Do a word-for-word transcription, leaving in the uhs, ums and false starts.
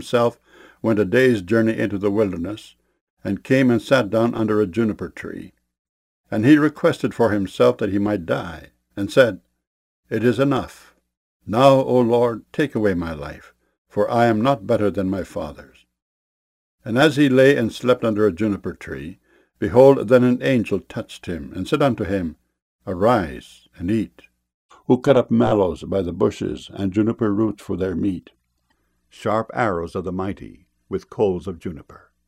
himself went a day's journey into the wilderness, and came and sat down under a juniper tree. And he requested for himself that he might die, and said, It is enough. Now, O Lord, take away my life, for I am not better than my fathers. And as he lay and slept under a juniper tree, behold, then an angel touched him, and said unto him, Arise, and eat. Who cut up mallows by the bushes, and juniper roots for their meat, sharp arrows of the mighty, with coals of juniper.